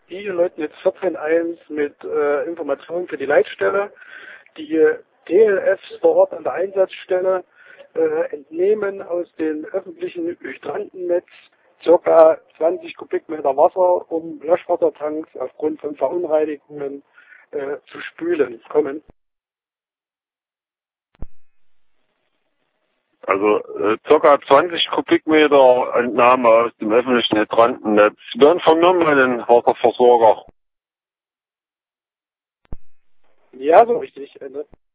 Die läuten jetzt 14.1 mit Informationen für die Leitstelle. Die DLFs vor Ort an der Einsatzstelle entnehmen aus dem öffentlichen Hydrantennetz ca. 20 Kubikmeter Wasser, um Löschwassertanks aufgrund von Verunreinigungen zu spülen kommen. Also ca. 20 Kubikmeter Entnahme aus dem öffentlichen Hydrantennetz. Sie werden vernommen an den Wasserversorger. Ja, so richtig.